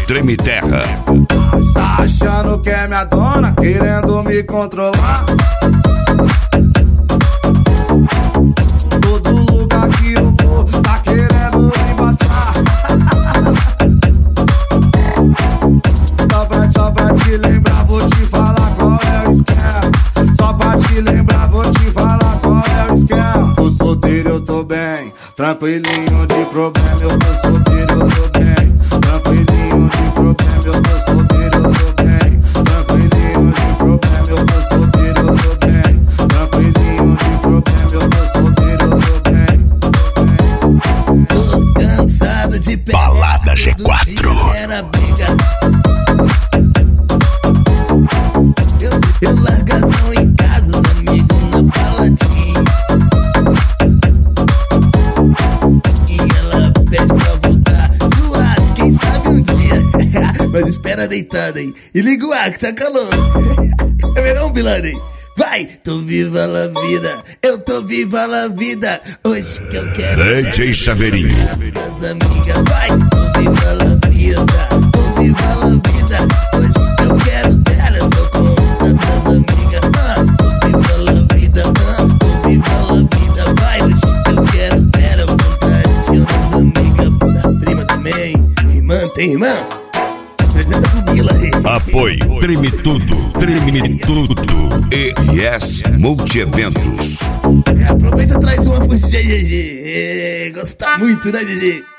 Treme Terra. Tá achando que é minha dona, querendo me controlar? Todo lugar que eu vou, tá querendo me embaçar. Só pra te lembrar, vou te falar qual é o esquema. Só pra te lembrar, vou te falar qual é o esquema. Tô solteiro, eu tô bem, tranquilinho de problema. Eu tô solteiro, eu tô bem, tranquilinho de problema. Eu tô solteiro, eu tô bem, tranquilinho de problema. Eu tô solteiro, eu tô bem, tranquilinho de problema. Eu tô solteiro, eu tô bem. Tô cansado de pegar Balada G4. Era briga. Eu largadão em casa, os amigos na baladinha. E ela pede pra voltar suave, quem sabe um dia. Mas espera deitado aí e liga o ar que tá calor. É verão, Bilane? Vai, tô viva la vida, eu tô viva la vida. Hoje que eu quero DJ Chaveirinho. as amigas, vai, tô viva la vida, tô viva la vida. Hoje que eu quero delas, eu conto das amigas. Tô viva la vida, tô viva la vida. Vai, hoje que eu quero delas, eu conto das amigas. Da prima também, irmã, tem irmã? Apresenta pro Bila aí. Apoio Treme Tudo, Treme Tudo e Yes Multieventos. Aproveita e traz uma pro DJ GG. Gosta muito, né, GG?